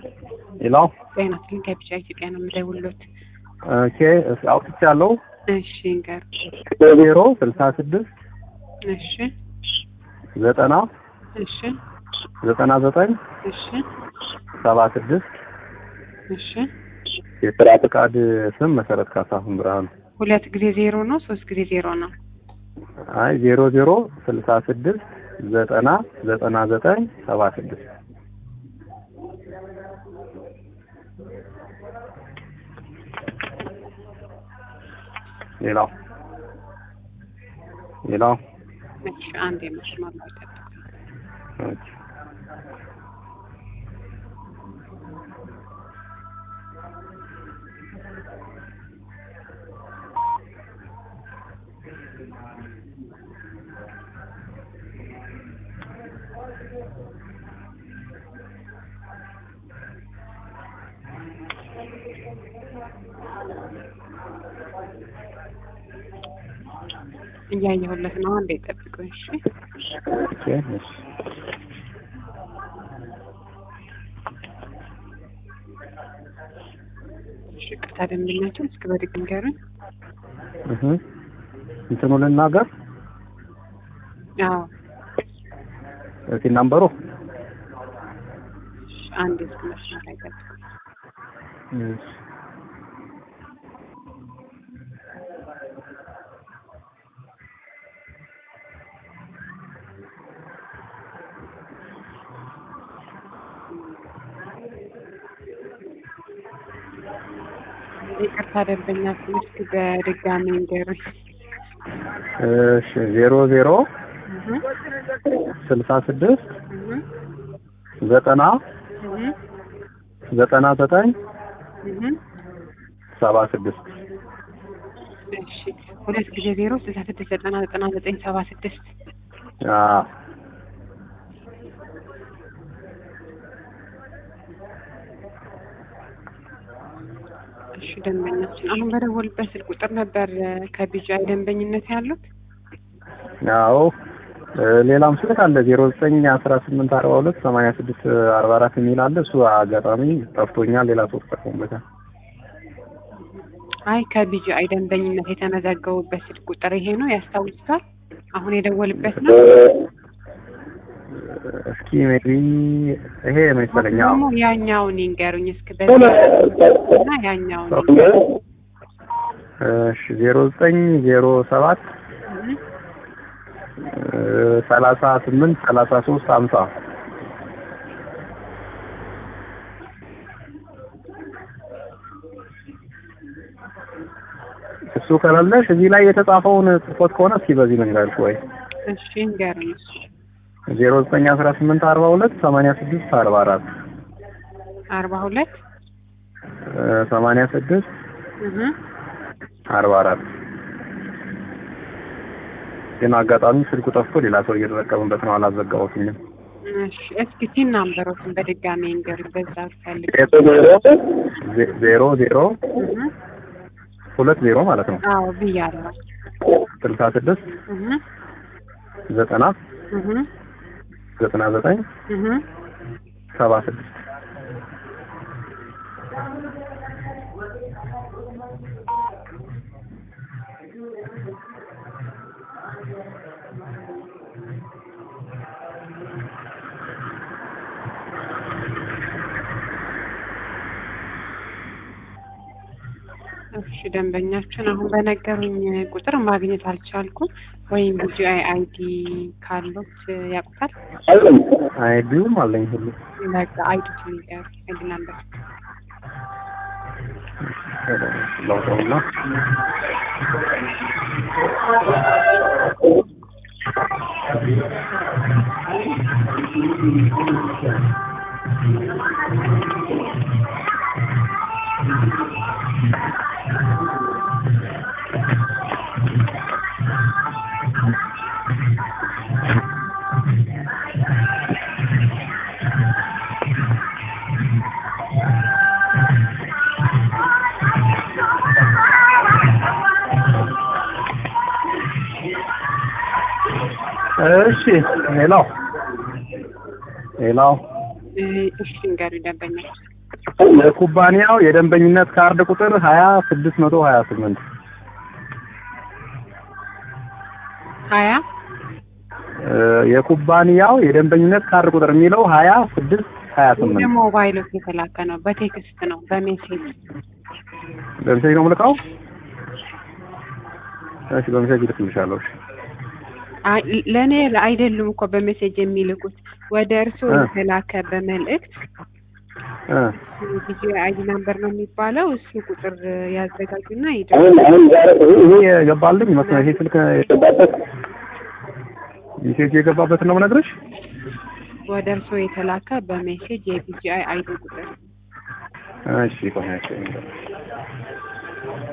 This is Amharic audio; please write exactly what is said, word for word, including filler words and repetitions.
ሌላው ጤና ይስጥልኝ ከቢጫ ኢትዮጵያ ነው የምደውልዎት። ኦኬ አውጥቻለሁ። እሺ እንገር ዜሮ ስልሳ ስድስት እሺ ዘጠና እሺ ዘጠና ዘጠኝ እሺ ሰባ ስድስት እሺ የስራ ፈቃድ ስም መሰረት ካሳሁን ብርሃኑ። ሁለት ጊዜ ዜሮ ነው ሶስት ጊዜ ዜሮ ነው? አይ ዜሮ ዜሮ ስልሳ ስድስት ዘጠና ዘጠና ዘጠኝ ሰባ ስድስት ሌላው ሌላው እሺ አንድ የመስማት ነው። ኦኬ እያየሁለት ነው። አንዴ ጠብቁኝ። እሺ ኦኬ እሺ እሺ ቅርታ ደምኛቸው እስኪ በድግ ንገሩኝ። እህ እንትኑ ልናገር አዎ እሺ ናምበሩ አንዴ እስኪ መስመር ላይ ጠብቁኝ። እሺ ይቅርታ ደንበኛችን እስኪ በድጋሚ ንገሩኝ። እሺ ዜሮ ዜሮ ስልሳ ስድስት ዘጠና ዘጠና ዘጠኝ ሰባ ስድስት እሺ ሁለት ጊዜ ዜሮ ስልሳ ስድስት ዘጠና ዘጠና ዘጠኝ ሰባ ስድስት አዎ እሺ ደንበኛችን አሁን በደወልበት ስልክ ቁጥር ነበር ከቢጫ ደንበኝነት ያሉት? አዎ ሌላም ስልክ አለ ዜሮ ዘጠኝ አስራ ስምንት አርባ ሁለት ሰማንያ ስድስት አርባ አራት የሚል አለ። እሱ አጋጣሚ ጠፍቶኛል። ሌላ ሰው ተጠቅሞበታል። አይ ከቢጫ ደንበኝነት የተመዘገቡበት ስልክ ቁጥር ይሄ ነው ያስታውሳል? አሁን የደወልበት ነው? እስኪ ሜቢ ይሄ መሰለኝ። አዎ ደግሞ ያኛውን ይንገሩኝ እስኪ በዛ ያኛውን እሺ ዜሮ ዘጠኝ ዜሮ ሰባት ሰላሳ ስምንት ሰላሳ ሶስት ሃምሳ እሱ ከሌለሽ እዚህ ላይ የተጻፈውን ጽፎት ከሆነ እስኪ በዚህ መንገድ ወይ እሺ ንገሩኝ። ዜሮ ዘጠኝ አስራ ስምንት አርባ ሁለት ሰማንያ ስድስት አርባ አራት አርባ ሁለት ሰማንያ ስድስት እህ አርባ አራት ግን አጋጣሚ ስልኩ ጠፍቶ ሌላ ሰው እየተጠቀመበት ነው። አላዘጋሁትም። እሺ እስኪ ቲን ናምበሮችን በድጋሚ እንገር በዛ ፈልግ ዜሮ ዜሮ ሁለት ዜሮ ማለት ነው። አዎ ብያለሁ። ስልሳ ስድስት እህ ዘጠና እህ ዘጠና ዘጠኝ እህ ሰባ ስድስት እሺ ደንበኛችን አሁን በነገሩኝ ቁጥር ማግኘት አልቻልኩም። ወይም ቢጂአይ አይዲ ካሉት ያውቁታል? አይዲውም አለኝ ሁሉ በቃ አይዲ ትንገር አይዲ ናምበር ለውጠውና እሺ ሌላው ሌላው እሺ እንገሩ ደንበኛችን የኩባንያው የደንበኝነት ካርድ ቁጥር ሀያ ስድስት መቶ ሀያ ስምንት ሀያ የኩባንያው የደንበኝነት ካርድ ቁጥር የሚለው ሀያ ስድስት ሀያ ስምንት ሞባይል የተላከ ነው። በቴክስት ነው በሜሴጅ በሜሴጅ ነው የምልከው። እሺ በሜሴጅ ልክልሻለሁ። እሺ አይ ለኔ አይደሉም እኮ በሜሴጅ የሚልኩት ወደ እርስዎ የተላከ በመልእክት እ ቪዲዮ አይዲ ነምበር ነው የሚባለው። እሱ ቁጥር ያዘጋጁና ይደርሳል። አሁን ይሄ የገባልኝ መስመር ይሄ ስልክ የገባበት ሜሴጅ የገባበት ነው የምነግርሽ። ወደ እርስዎ የተላከ በሜሴጅ የቪዲዮ አይዲ ቁጥር እሺ ቆይ